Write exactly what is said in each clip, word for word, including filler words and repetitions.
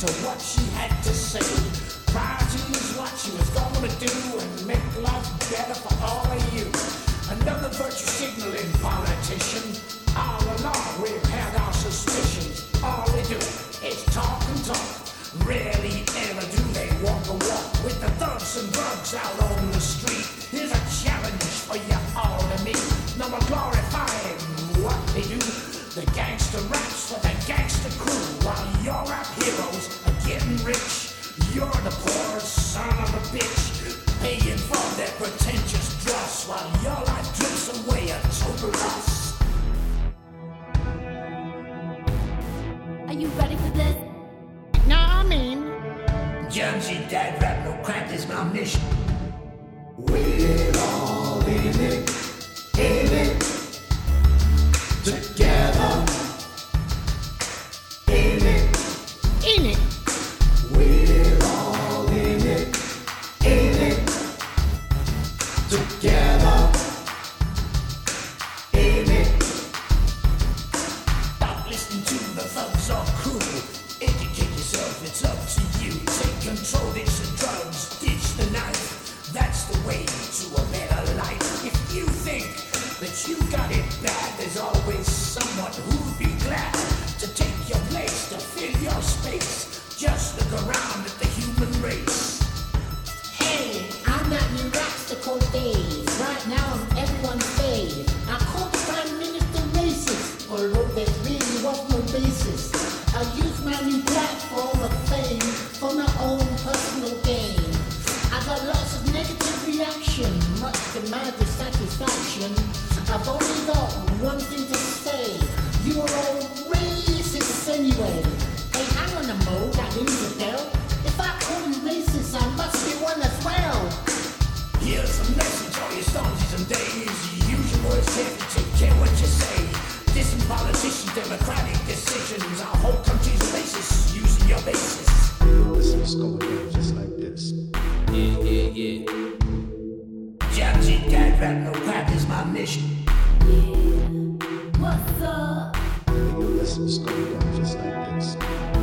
to what she had to say. Priority is what she was gonna do and make life better for all of you. Another virtue signaling politician. All along we've had our suspicions. All they do is talk and talk. Rarely ever do they walk a walk with the thugs and drugs out on the street. Here's a challenge for you all to meet. No more glorifying what they do. The gangster raps for the gangster crew, while your rap heroes are getting rich. You're the poor son of a bitch, paying for their pretentious dross, while your life drifts away a total loss. Are you ready for this? No, I mean, Jonesy Dad Rap No Crap is my mission. We're all in it, in it, together. In it, in it. We're all in it, in it, together. In it. Stop listening to the thugs or crew. Educate yourself, it's up to you. Take control, ditch the drugs, ditch the knife. That's the way to a better life. If you think that you got it bad, there's always someone who'd be glad to take your place, to fill your space. Just look around at the human race. Hey, I'm that new rapster called Dave. Right now I'm everyone's fave. I call the Prime Minister racist, although there really was no basis. I use my new platform of fame for my own personal gain. I got lots of negative reaction, much to my dissatisfaction. I've only got one thing to say. You're all racists anyway. Hey, hang on a mo, that rings a bell. If I call you racist, I must be one as well. Here's a message, all your stones and days. Use your words carefully, take care what you say. Dissing politicians, democratic decisions. Our whole country's racist, using your basis. Listen, it's going down just like this. Yeah, yeah, yeah. Jonesy Dad Rap No Crap is my mission. Yeah. What's up? Hey, yo, listen, it's going down just like this.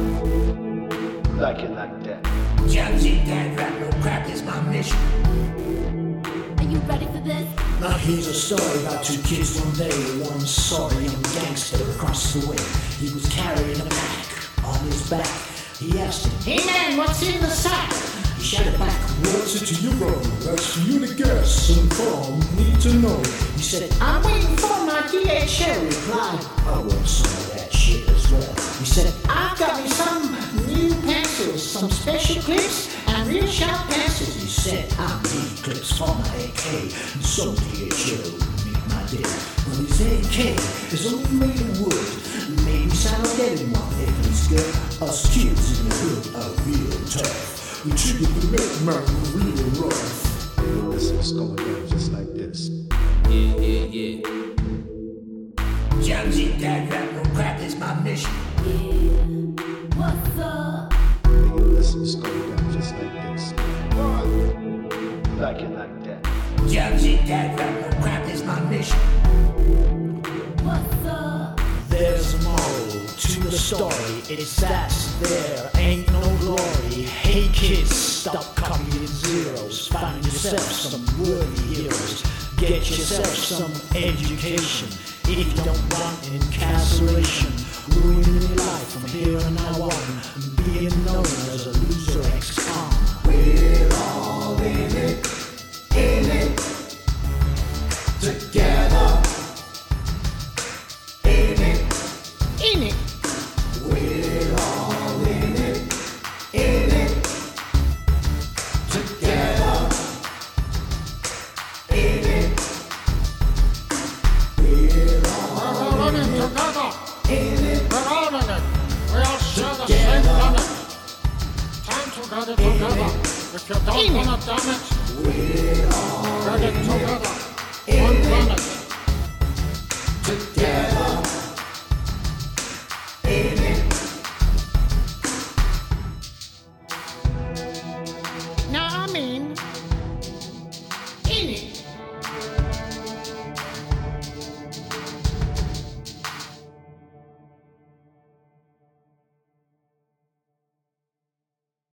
Like it like that. Jonesy Dad Rap No Crap is my mission. Are you ready for this? Now here's a story about two kids one day. One sorry young gangster across the way. He was carrying a pack on his back. He asked him, "Hey man, what's in the sack?" He shouted back, "What's it to you, bro? That's for you to guess. Inform, need to know." He said, "I'm waiting for my D H L." He replied, "I want some of that shit as well." He said, "I've got me some new pencils, some special clips, and real sharp pencils." He said, "I need clips for my A K, and some D H L will make my day." Well, his A K is only made of wood. Maybe sound like anyone if he's good. Us kids in the hood are real tough. We treated the milkman real rough. Hey, yo, listen, it's going down just like this. Yeah, yeah, yeah. Jonesy Dad Rap No Crap is my mission. Yeah. What's up? Hey, yo, listen, it's going down just like this. Like it like that. Jonesy Dad Rap No Crap is my mission. What's up? There's a moral to the story. It's that there ain't no glory. Hey kids, stop copying zeros. Find yourself some worthy heroes. Get yourself some education. If you don't want incarceration, ruining your life from here on now on, and being known as a loser ex-con. We're all in it, in it, together. In it, in it. We're all in it, in it, together. In it. We're all in it, together. In it. We're all in it. We all share the same planet. Time to get it together. If you don't want to damn it, We're all get it together.